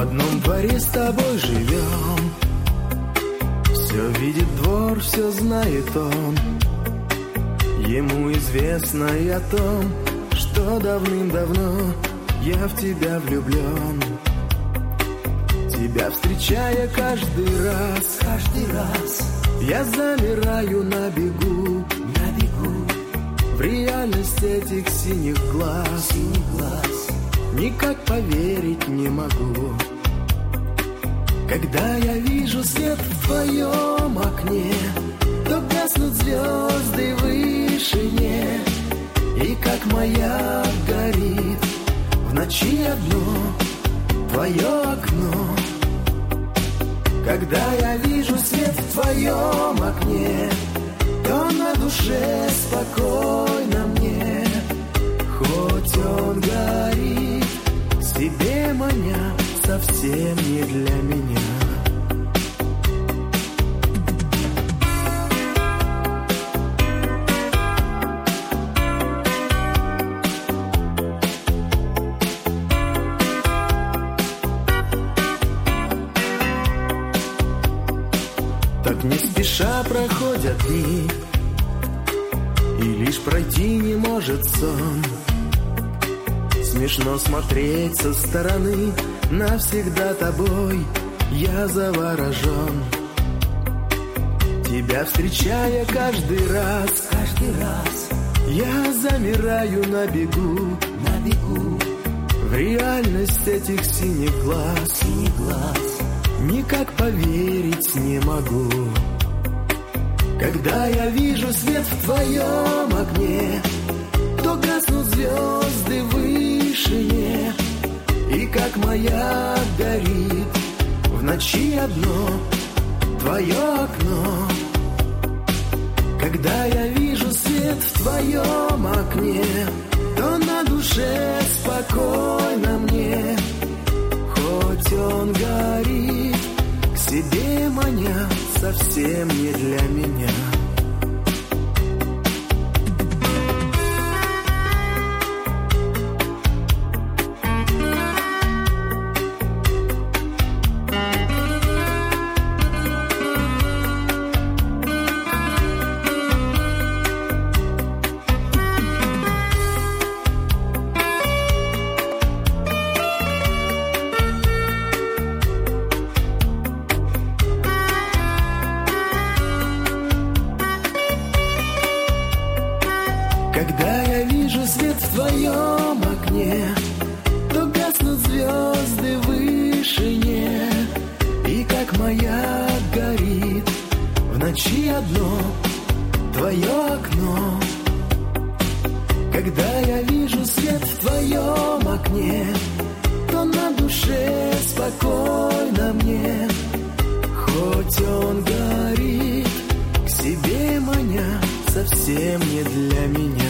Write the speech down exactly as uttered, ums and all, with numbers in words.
одном дворе с тобой живем. Все видит двор, все знает он. Ему известно и о том, что давным-давно я в тебя влюблен. Тебя встречая каждый раз, каждый раз я замираю на бегу, на бегу. В реальность этих синих глаз, синих глаз никак поверить не могу. Когда я вижу свет в твоем окне, то гаснут звезды в вышине, и как маяк горит в ночи одно твое окно. Когда я вижу свет в твоем окне, то на душе спокойно мне. Хоть он горит, к себе маня, совсем не для меня. Так не спеша проходят дни, и лишь пройти не может сон. Смешно смотреть со стороны, навсегда тобой я заворожен. Тебя встречая каждый раз, каждый раз я замираю на бегу, на бегу. В реальность этих синих глаз, синих глаз никак поверить не могу. Когда я вижу свет в твоем окне, то гаснут звезды в вышине, и как маяк горит в ночи одно твое окно. Когда я вижу свет в твоем окне, то на душе спокойно мне. Хоть он горит, к себе маня, совсем не для меня. Когда я вижу свет в твоем окне, то гаснут звезды в вышине, и как маяк горит в ночи одно твое окно. Когда я вижу свет в твоем окне, то на душе спокойно мне. Хоть он горит, к себе маня, совсем не для меня.